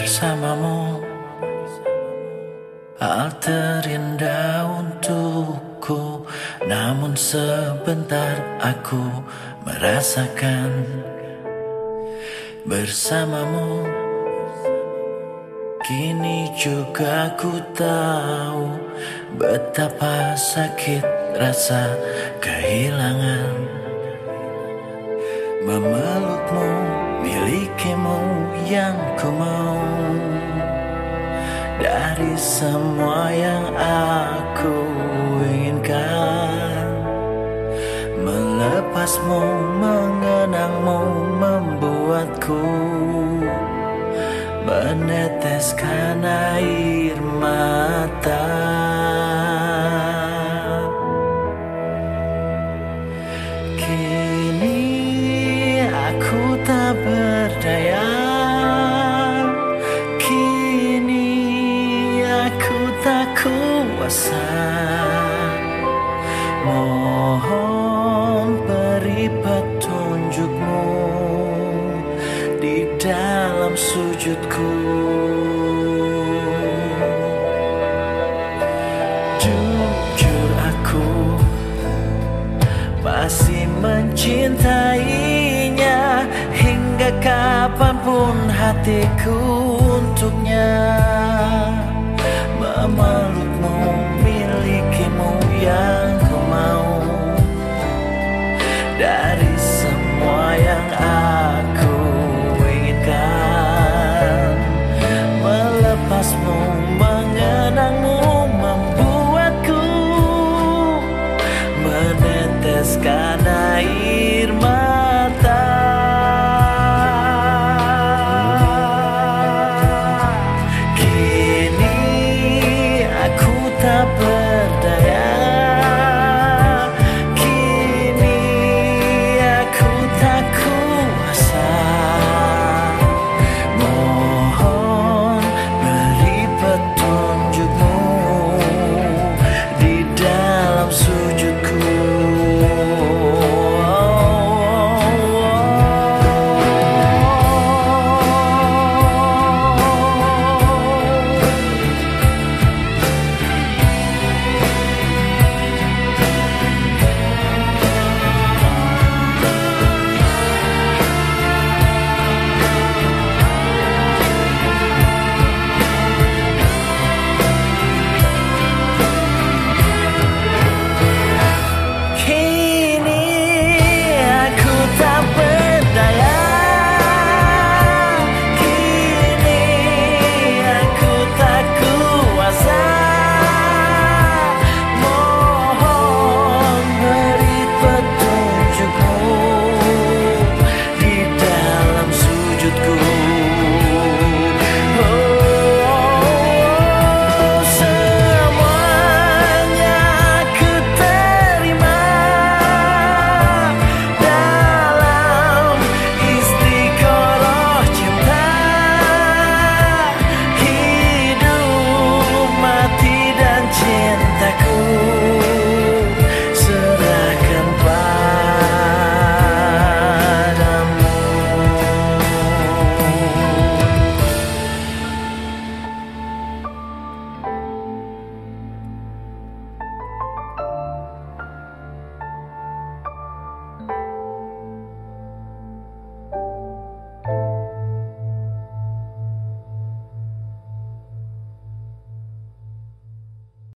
bersamamu, hal terindah untukku. Namun sebentar aku merasakan bersamamu. Kini juga ku tahu betapa sakit rasa kehilangan. Memelukmu, milikimu yang ku mau. Dari semua yang aku inginkan, melepasmu, mengenangmu membuatku meneteskan air mata. Kini aku tak berdaya, kini aku tak kuasa. Mohon beri petunjukmu di dalam sujudku. Jujur aku masih mencintainya, hingga kapanpun hatiku untuknya.